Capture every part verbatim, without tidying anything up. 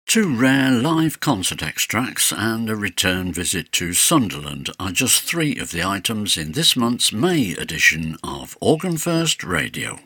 Two rare live concert extracts and a return visit to Sunderland are just three of the items in this month's May edition of Organ First Radio.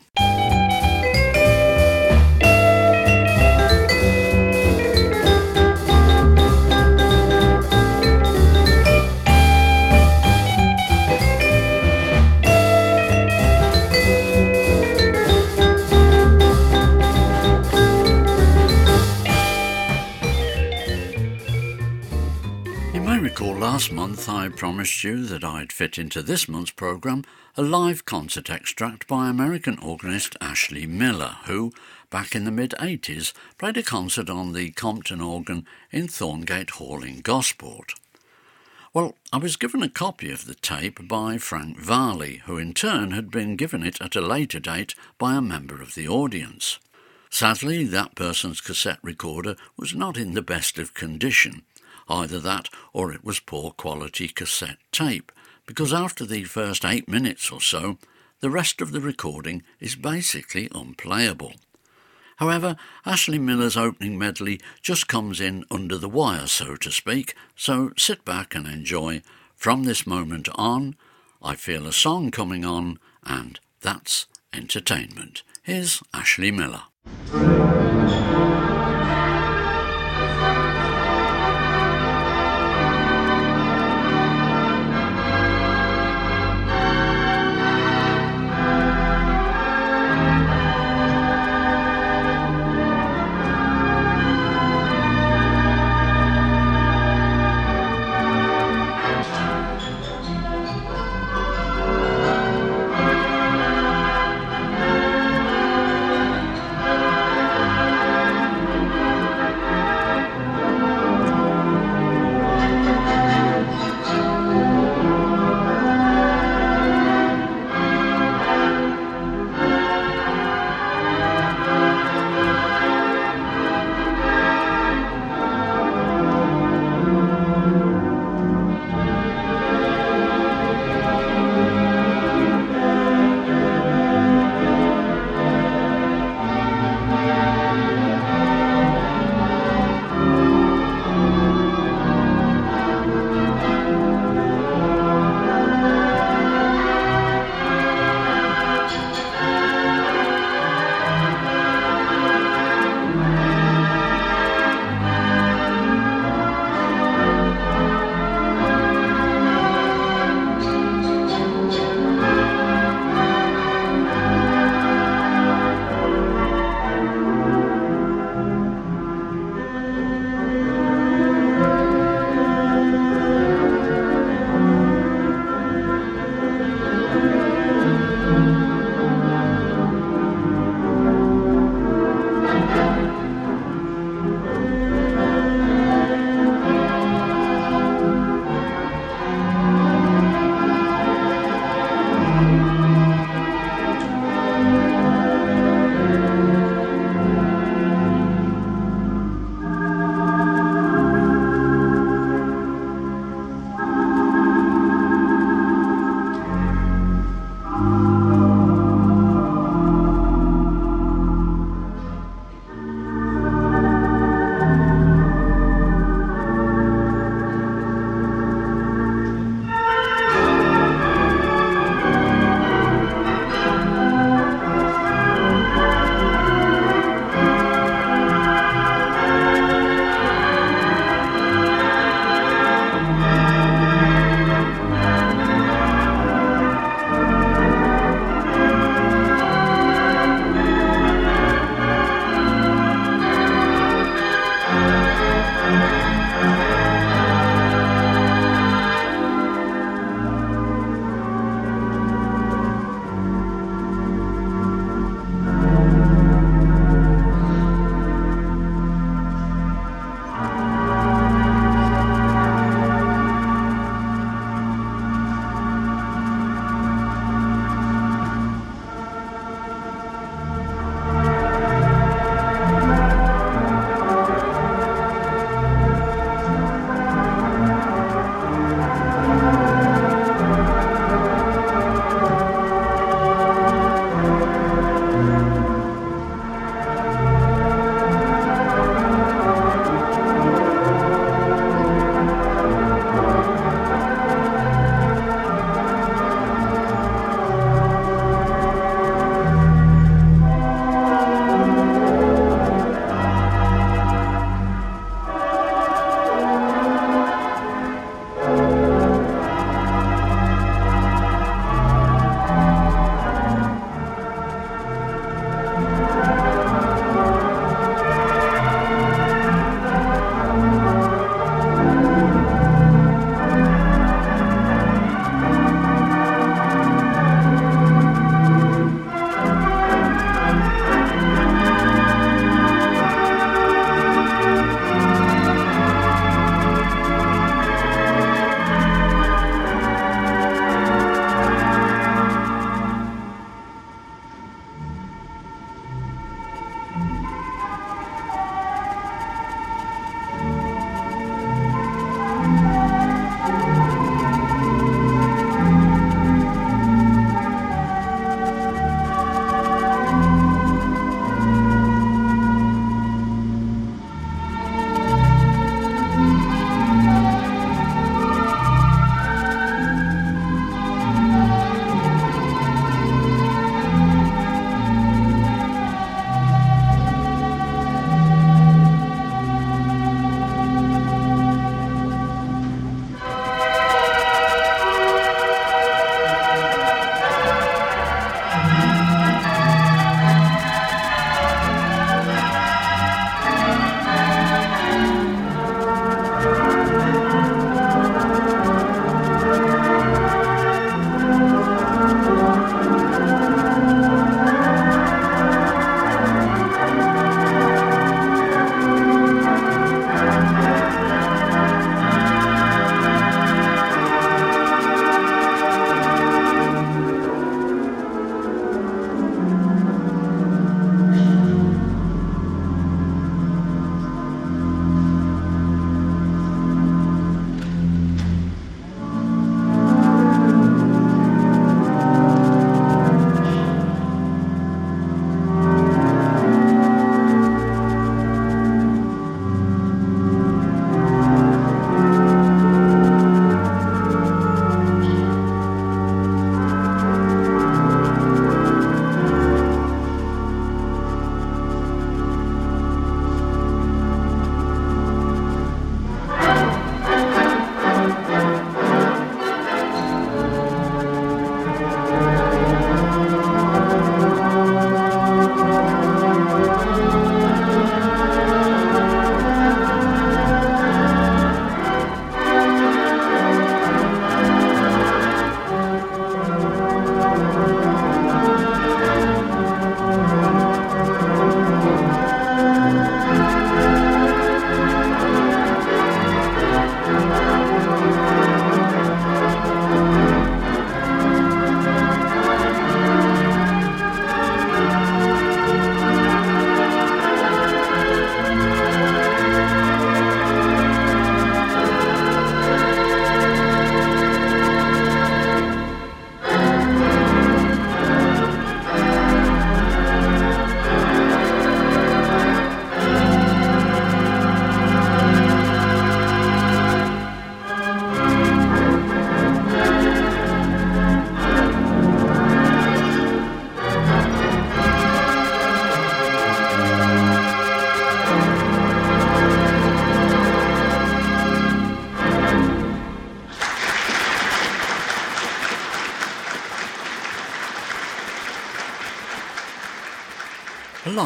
Last month I promised you that I'd fit into this month's programme a live concert extract by American organist Ashley Miller, who, back in the mid eighties, played a concert on the Compton organ in Thorngate Hall in Gosport. Well, I was given a copy of the tape by Frank Varley, who in turn had been given it at a later date by a member of the audience. Sadly, that person's cassette recorder was not in the best of condition. Either that or it was poor quality cassette tape, because after the first eight minutes or so, the rest of the recording is basically unplayable. However, Ashley Miller's opening medley just comes in under the wire, so to speak, so sit back and enjoy From This Moment On, I Feel a Song Coming On, and That's Entertainment. Here's Ashley Miller.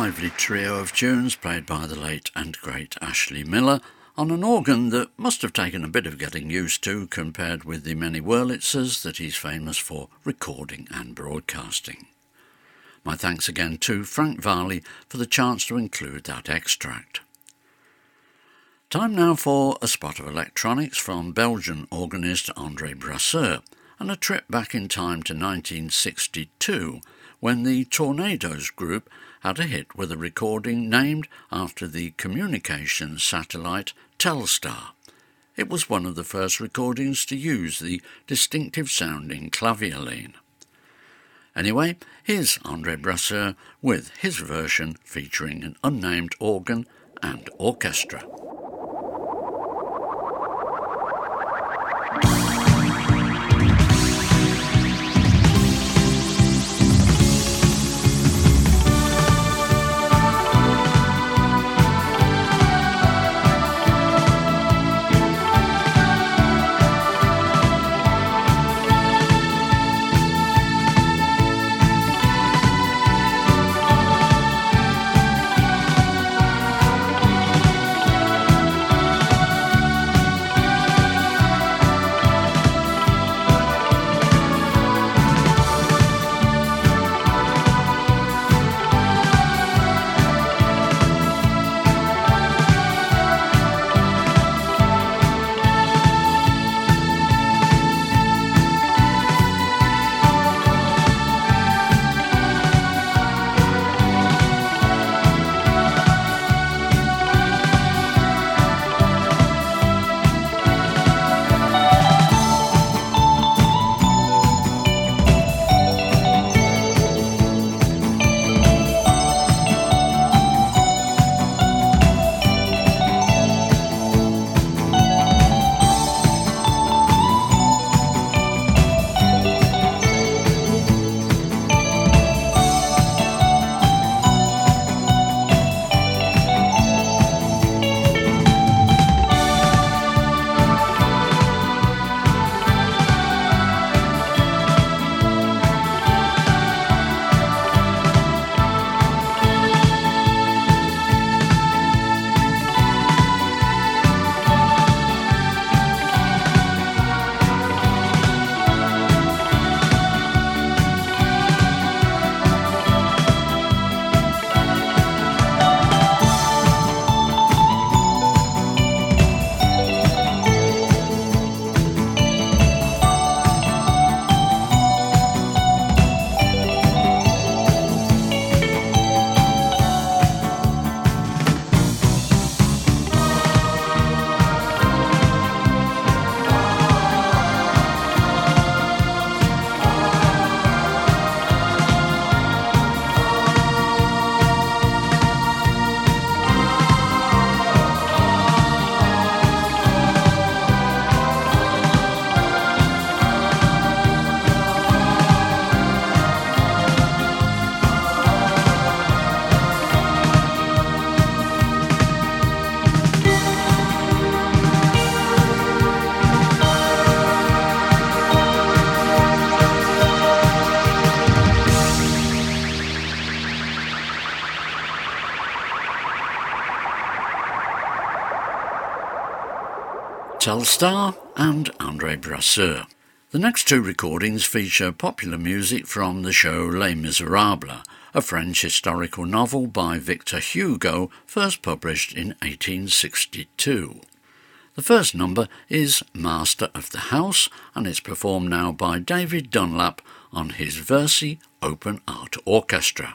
lively trio of tunes played by the late and great Ashley Miller on an organ that must have taken a bit of getting used to compared with the many Wurlitzers that he's famous for recording and broadcasting. My thanks again to Frank Varley for the chance to include that extract. Time now for a spot of electronics from Belgian organist André Brasseur and a trip back in time to nineteen sixty-two when the Tornadoes group had a hit with a recording named after the communications satellite Telstar. It was one of the first recordings to use the distinctive sounding clavioline. Anyway, here's André Brasseur with his version featuring an unnamed organ and orchestra. Telstar and André Brasseur. The next two recordings feature popular music from the show Les Miserables, a French historical novel by Victor Hugo, first published in eighteen sixty-two. The first number is Master of the House, and it's performed now by David Dunlap on his Versi Open Art Orchestra.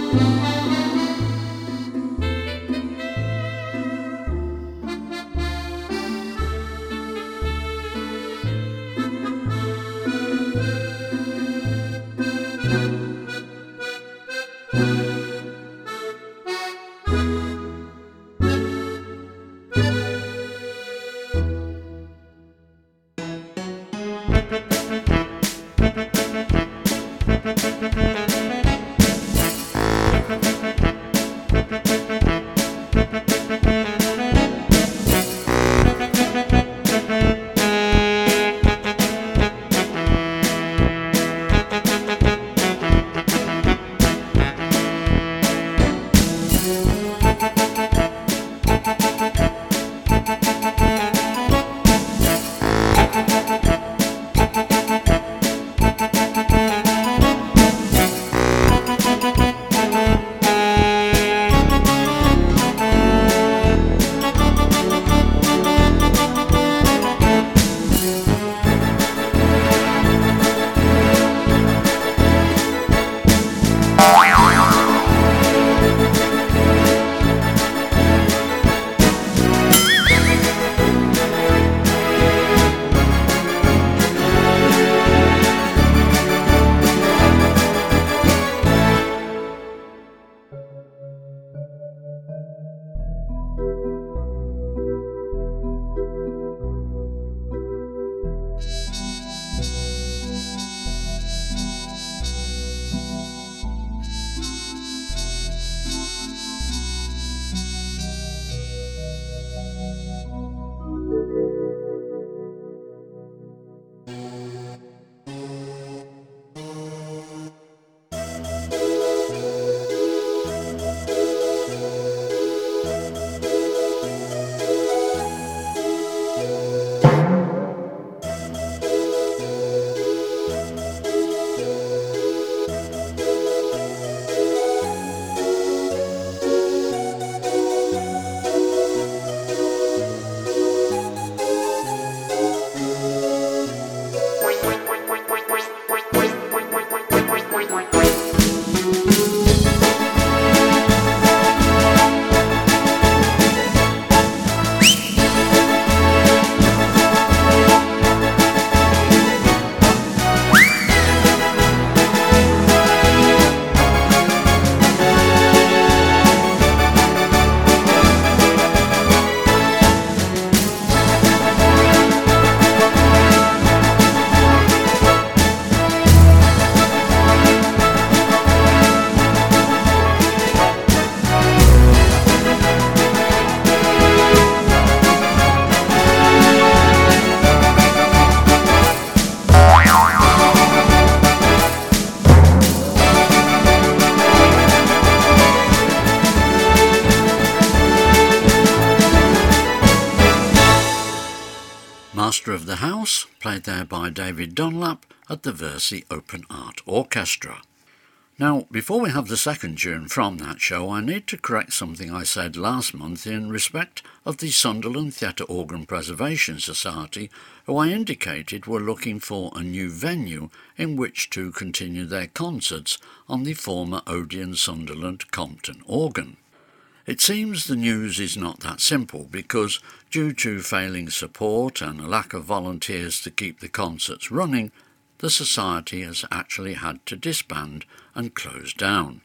Master of the House, played there by David Dunlap at the Versey Open Art Orchestra. Now, before we have the second tune from that show, I need to correct something I said last month in respect of the Sunderland Theatre Organ Preservation Society, who I indicated were looking for a new venue in which to continue their concerts on the former Odeon Sunderland Compton organ. It seems the news is not that simple because, due to failing support and a lack of volunteers to keep the concerts running, the society has actually had to disband and close down.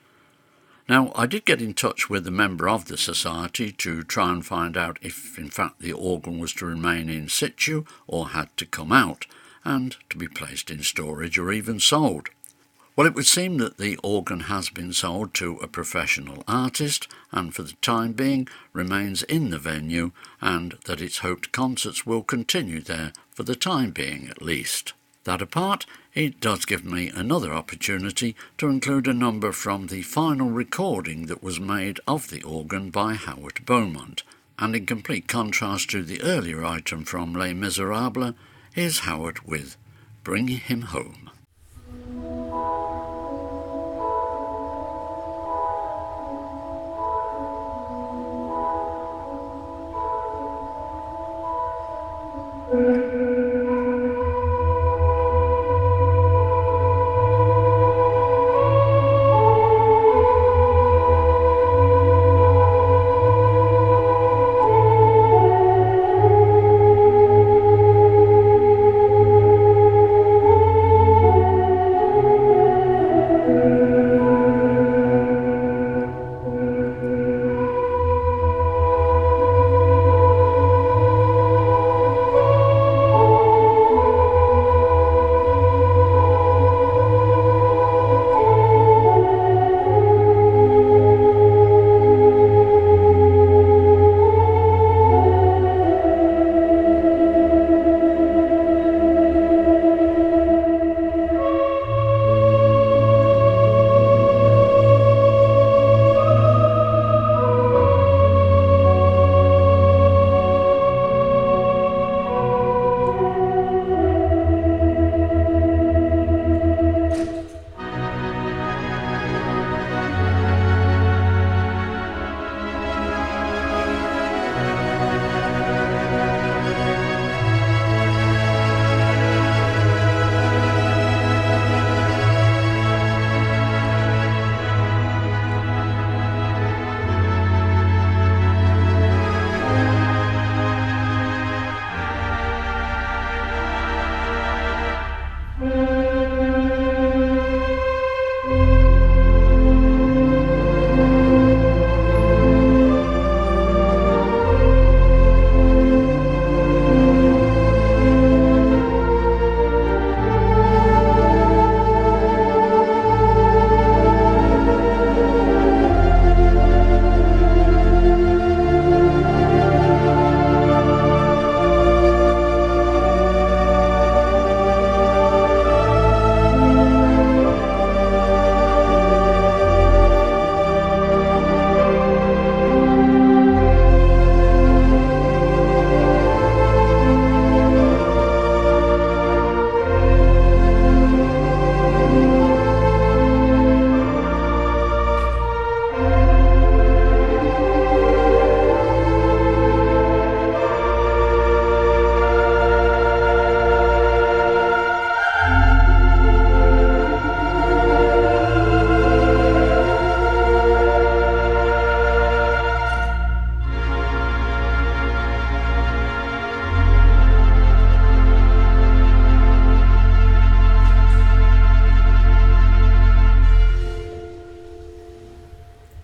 Now, I did get in touch with a member of the society to try and find out if in fact the organ was to remain in situ or had to come out and to be placed in storage or even sold. Well, it would seem that the organ has been sold to a professional artist and for the time being remains in the venue, and that it's hoped concerts will continue there for the time being at least. That apart, it does give me another opportunity to include a number from the final recording that was made of the organ by Howard Beaumont, and in complete contrast to the earlier item from Les Miserables, here's Howard with Bring Him Home.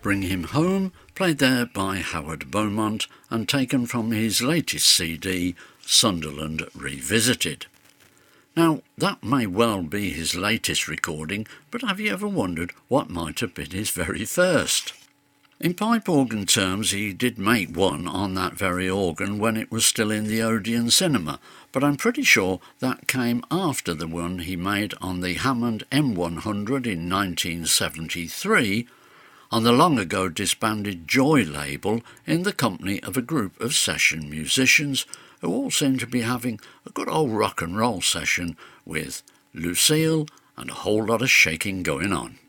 Bring Him Home, played there by Howard Beaumont and taken from his latest C D, Sunderland Revisited. Now, that may well be his latest recording, but have you ever wondered what might have been his very first? In pipe organ terms, he did make one on that very organ when it was still in the Odeon Cinema, but I'm pretty sure that came after the one he made on the Hammond M one hundred in nineteen seventy-three, on the long-ago disbanded Joy label, in the company of a group of session musicians who all seem to be having a good old rock and roll session with Lucille and a whole lot of shaking going on.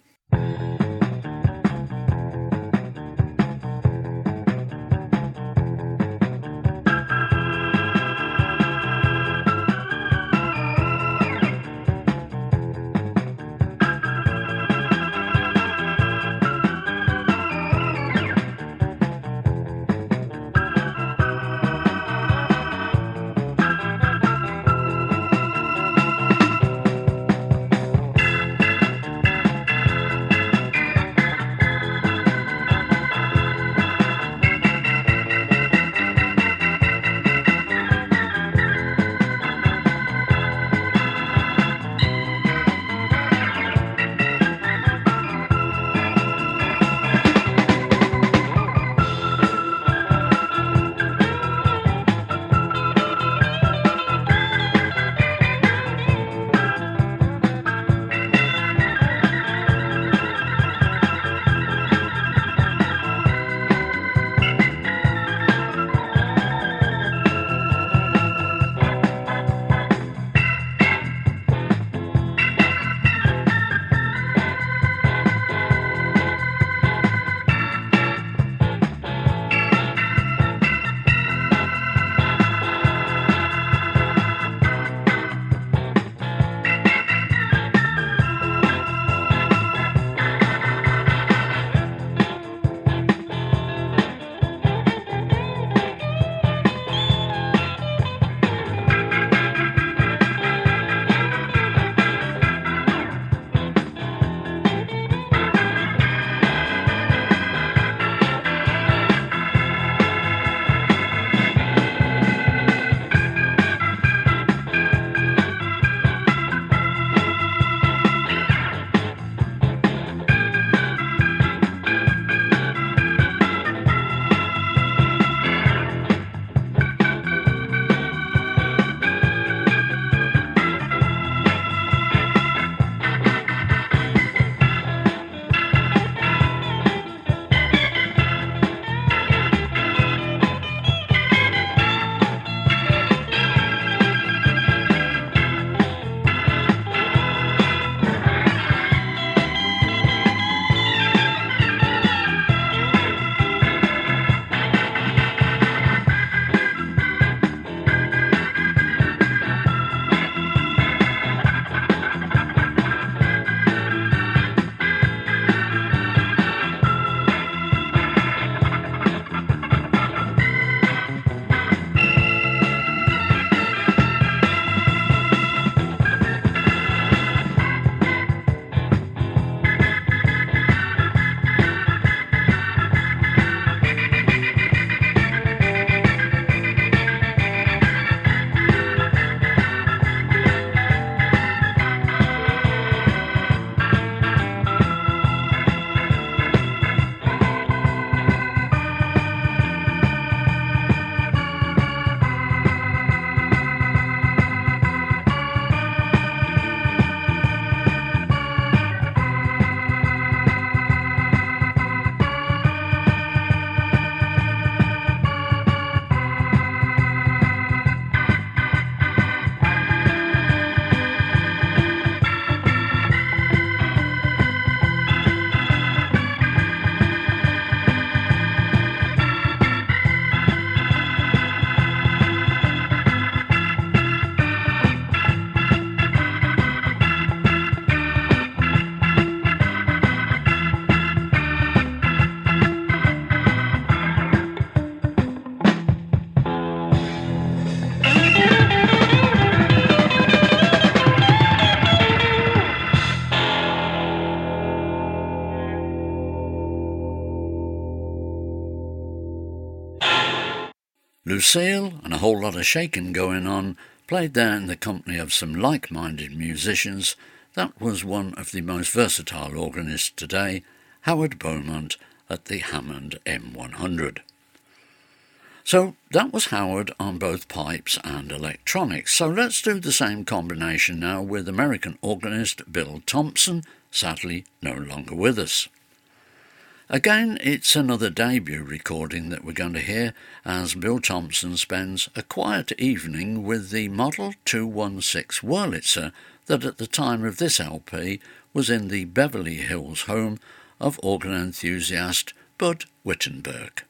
Lucille, and a whole lot of shaking going on, played there in the company of some like-minded musicians. That was one of the most versatile organists today, Howard Beaumont, at the Hammond M one hundred. So that was Howard on both pipes and electronics. So let's do the same combination now with American organist Bill Thompson, sadly no longer with us. Again, it's another debut recording that we're going to hear as Bill Thompson spends a quiet evening with the Model two one six Wurlitzer that at the time of this L P was in the Beverly Hills home of organ enthusiast Bud Wittenberg.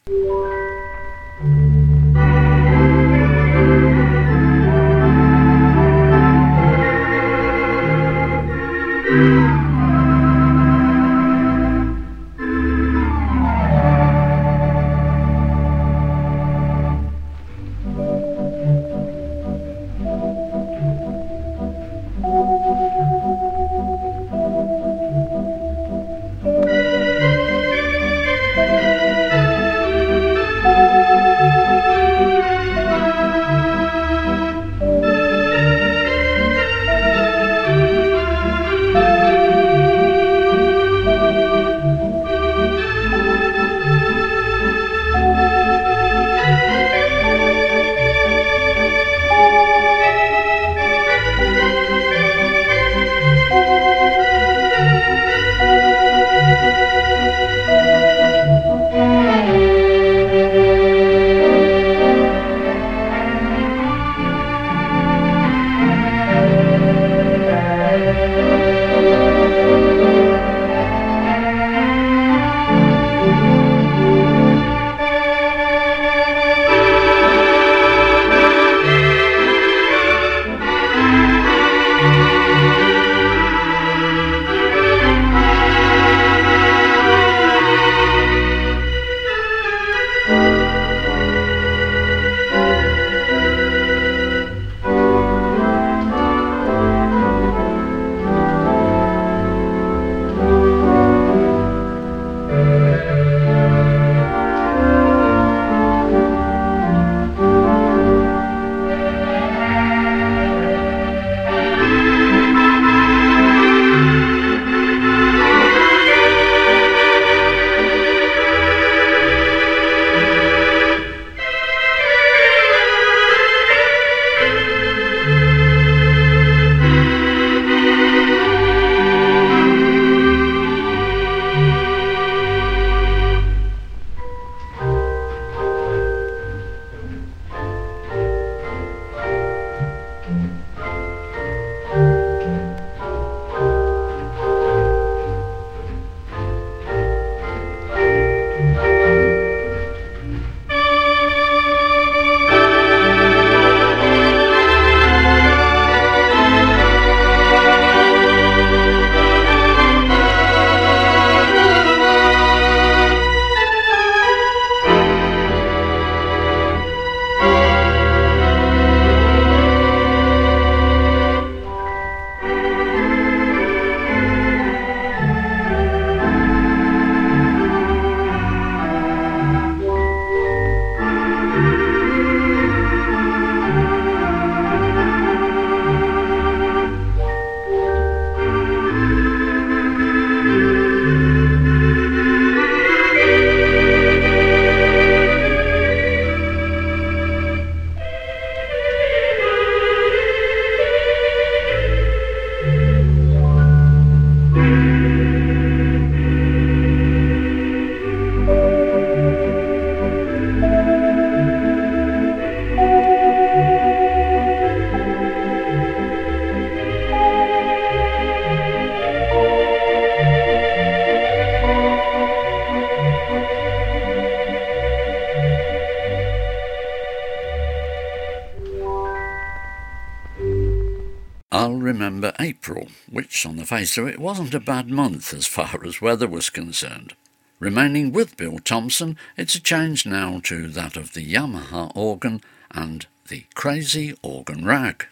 I'll remember April, which on the face of it wasn't a bad month as far as weather was concerned. Remaining with Bill Thompson, it's a change now to that of the Yamaha organ and the Crazy Organ Rag.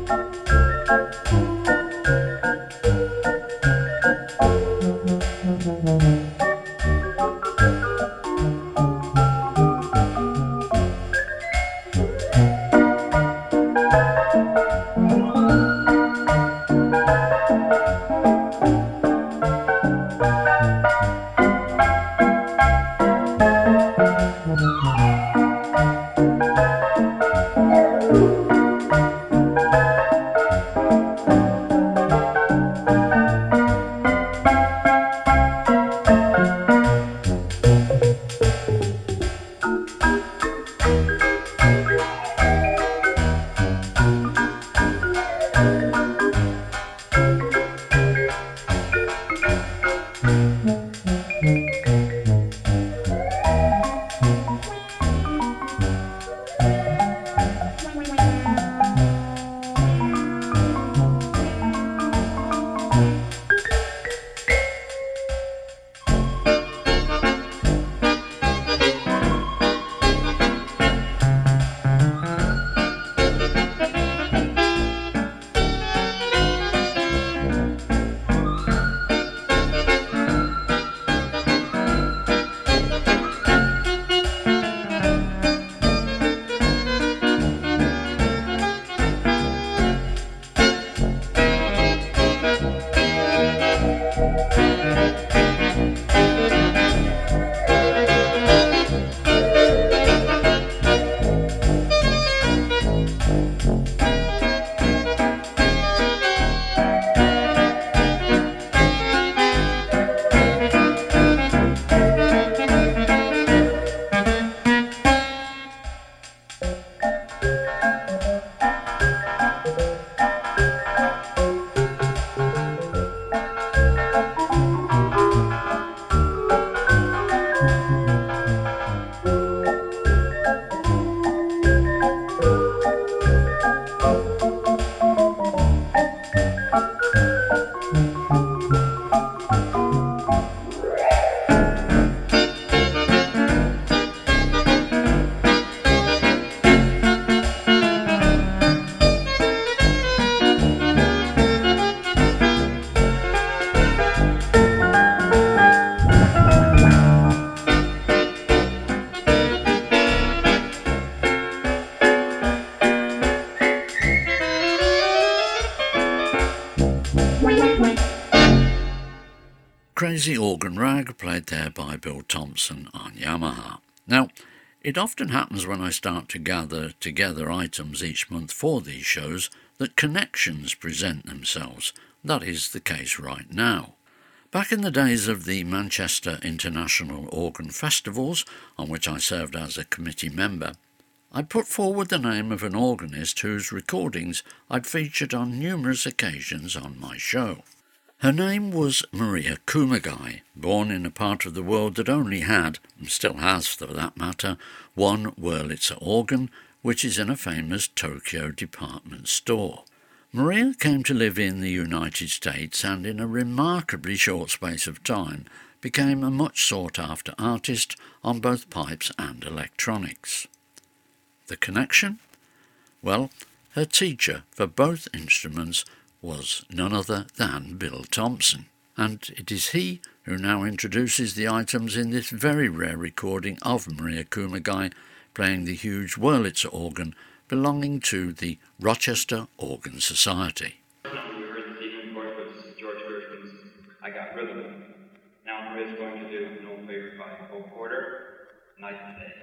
Crazy Organ Rag, played there by Bill Thompson on Yamaha. Now, it often happens when I start to gather together items each month for these shows that connections present themselves. That is the case right now. Back in the days of the Manchester International Organ Festivals, on which I served as a committee member, I put forward the name of an organist whose recordings I'd featured on numerous occasions on my show. Her name was Maria Kumagai, born in a part of the world that only had, and still has for that matter, one Wurlitzer organ, which is in a famous Tokyo department store. Maria came to live in the United States and in a remarkably short space of time became a much sought-after artist on both pipes and electronics. The connection? Well, her teacher for both instruments was none other than Bill Thompson, and it is he who now introduces the items in this very rare recording of Maria Kumagai playing the huge Wurlitzer organ belonging to the Rochester Organ Society. The first number we heard this evening, of course, was George Gershwin's I Got Rhythm. Now Maria's going to do an old favorite by Cole Porter, Night and Day.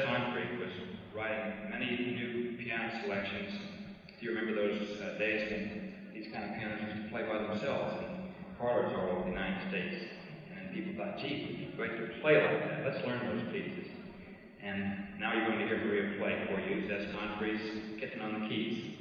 Concrete was writing many new piano selections. Do you remember those uh, days when these kind of pianists used to play by themselves in parlors all over the United States? And then people thought, gee, it would be great to play like that. Let's learn those pieces. And now you're going to hear Maria play for you. That's Concrete's Kitten on the Keys.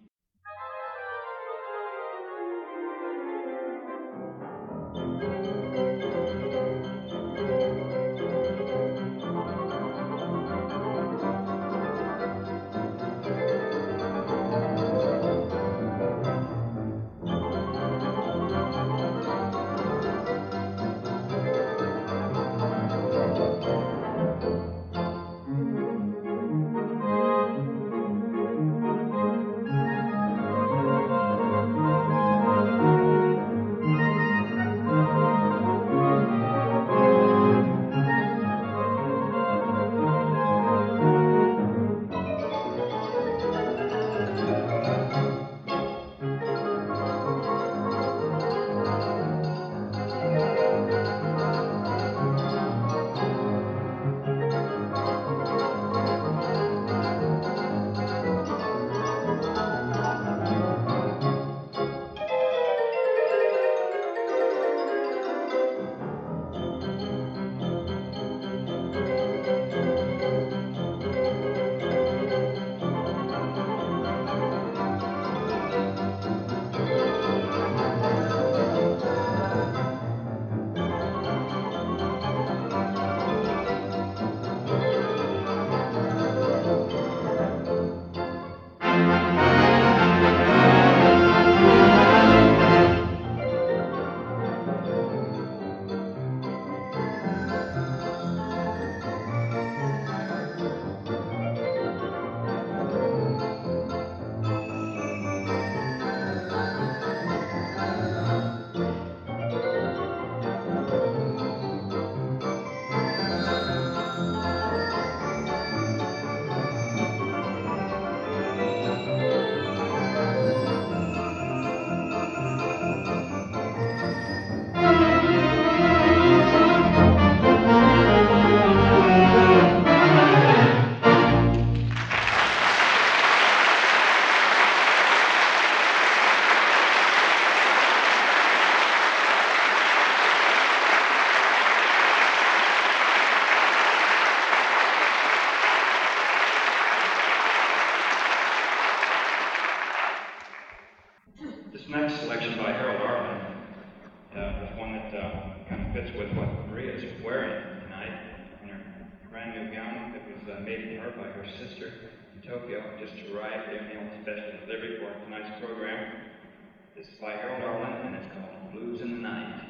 Next selection by Harold Arlen uh, is one that uh, kind of fits with what Maria is wearing tonight in her brand new gown that was uh, made for her by her sister in Tokyo, just arrived there in the special delivery for tonight's program. This is by Harold Arlen, and it's called Blues in the Night.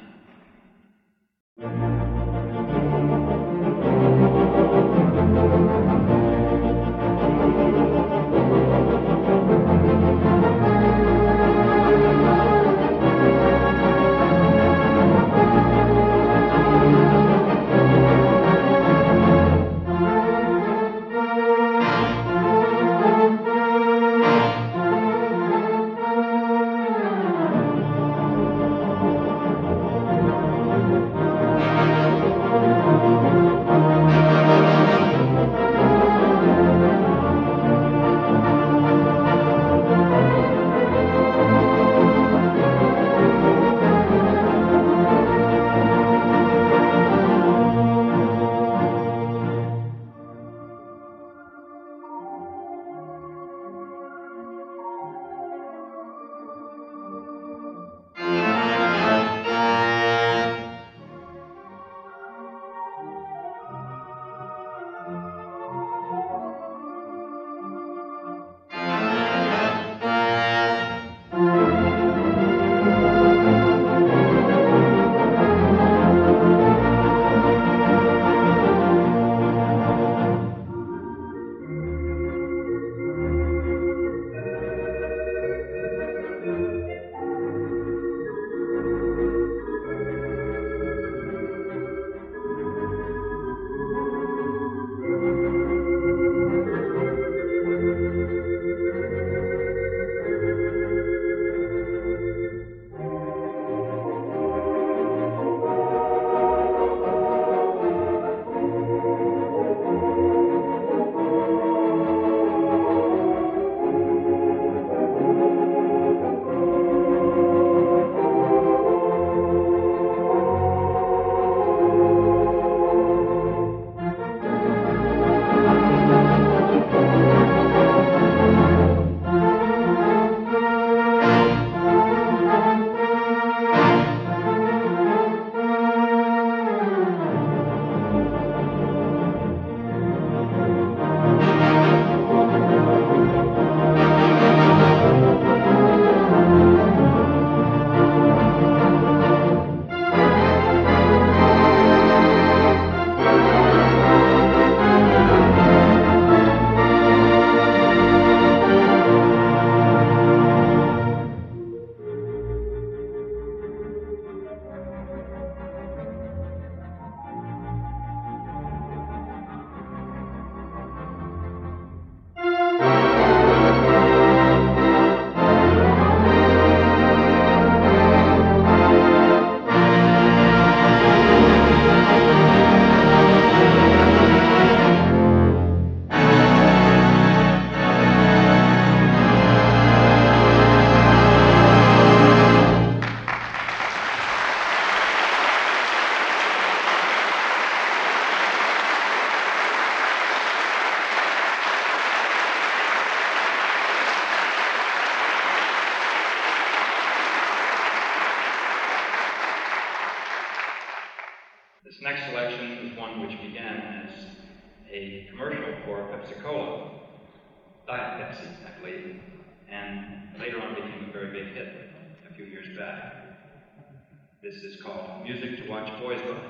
Diet Pepsi, I believe, and later on became a very big hit a few years back. This is called Music to Watch Boys By.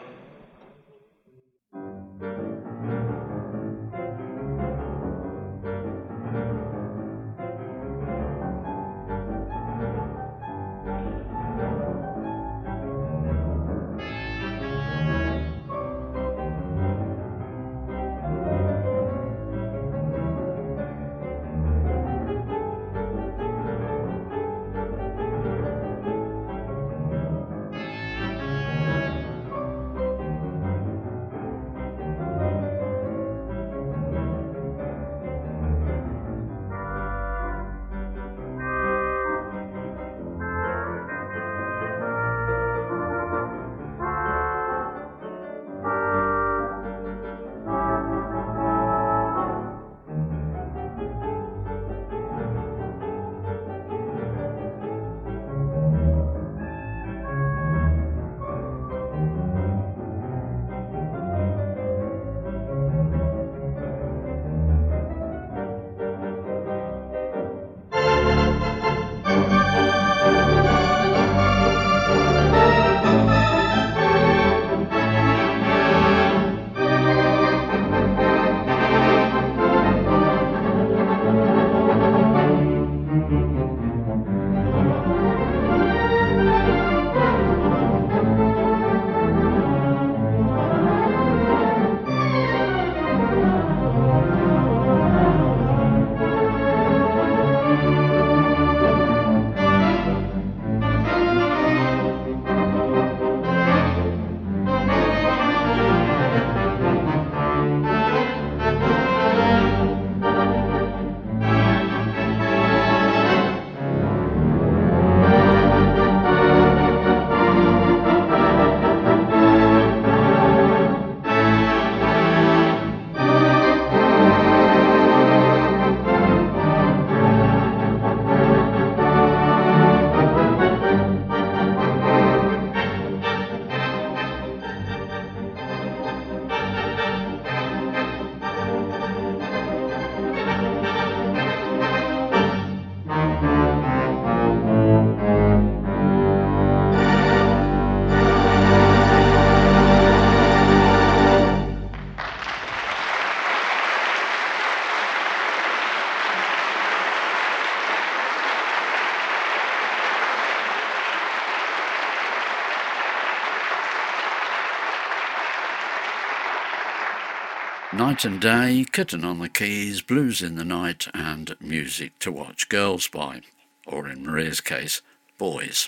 Night and Day, Kitten on the Keys, Blues in the Night, and Music to Watch Girls By, or in Maria's case, Boys.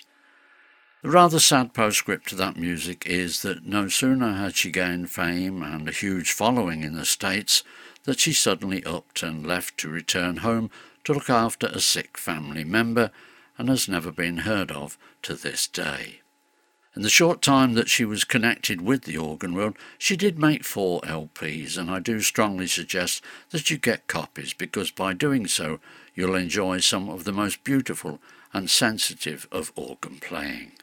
The rather sad postscript to that music is that no sooner had she gained fame and a huge following in the States that she suddenly upped and left to return home to look after a sick family member, and has never been heard of to this day. In the short time that she was connected with the organ world, she did make four L Ps, and I do strongly suggest that you get copies, because by doing so you'll enjoy some of the most beautiful and sensitive of organ playing.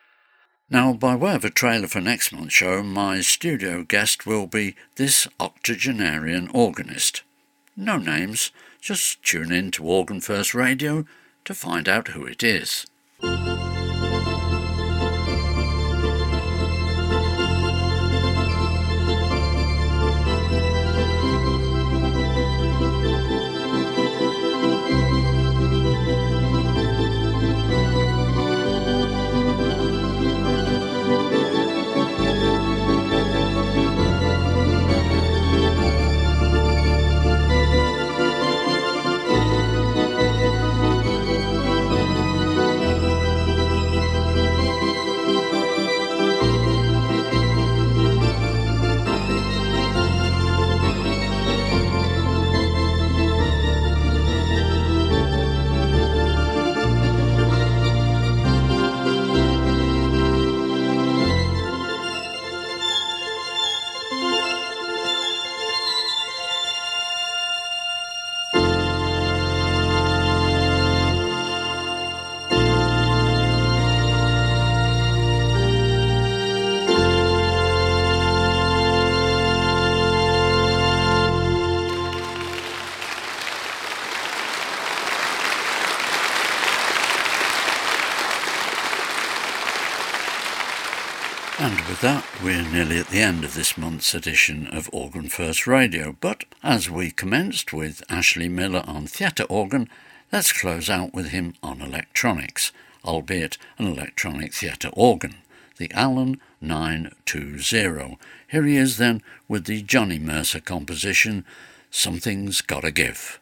Now, by way of a trailer for next month's show, my studio guest will be this octogenarian organist. No names, just tune in to Organ First Radio to find out who it is. And with that, we're nearly at the end of this month's edition of Organ First Radio. But as we commenced with Ashley Miller on theatre organ, let's close out with him on electronics, albeit an electronic theatre organ, the Allen nine two zero. Here he is then with the Johnny Mercer composition, Something's Gotta Give.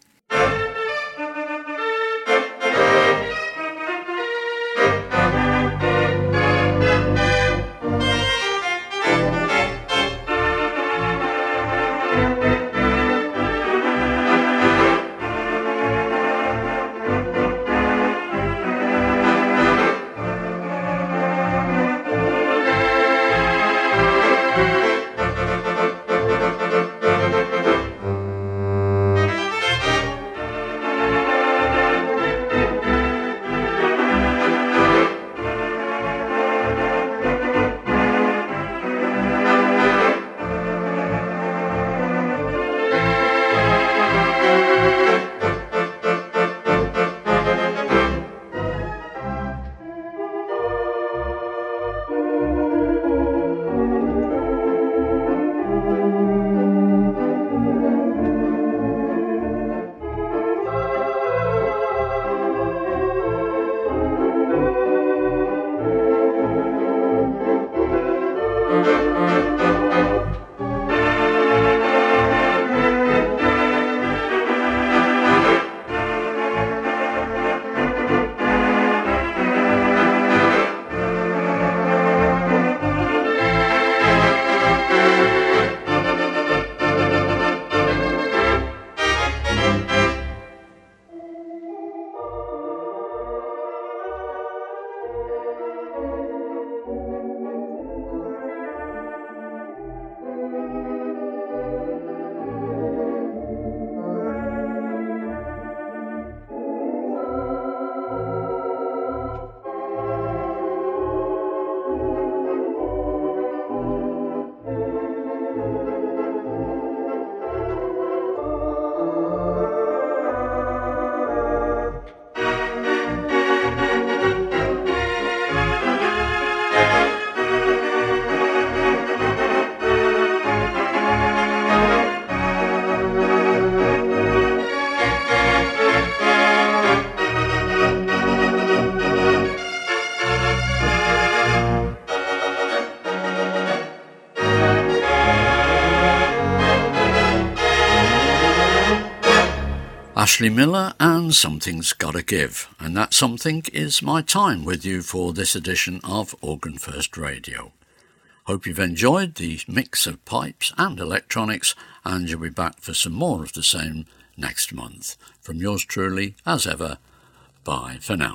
Ashley Miller and Something's Gotta Give, and that something is my time with you for this edition of Organ First Radio. Hope you've enjoyed the mix of pipes and electronics, and you'll be back for some more of the same next month. From yours truly, as ever, bye for now.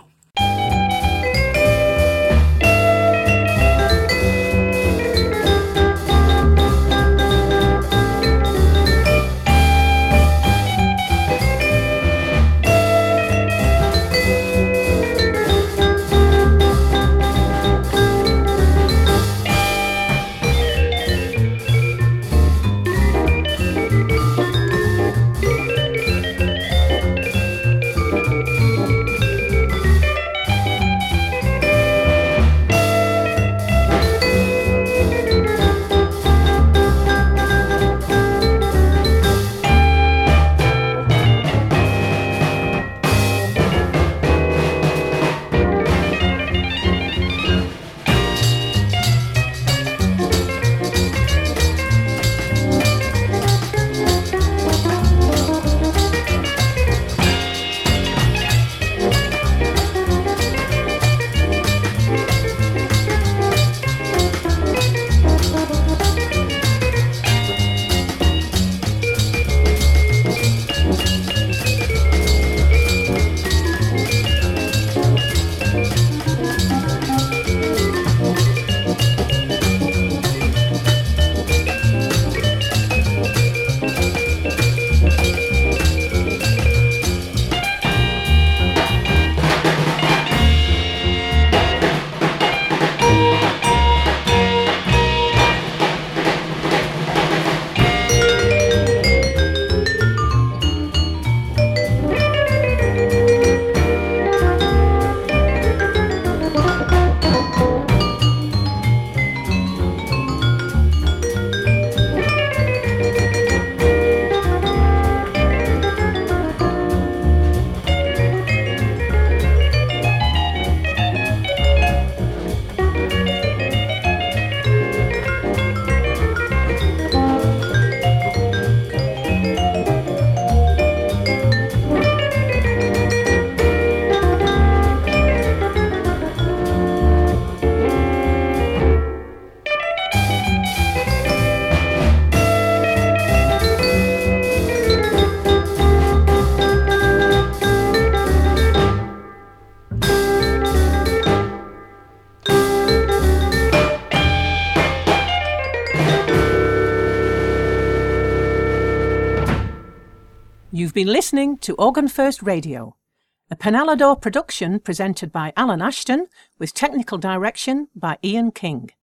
been listening to Organ First Radio, a Penalador production presented by Alan Ashton with technical direction by Ian King.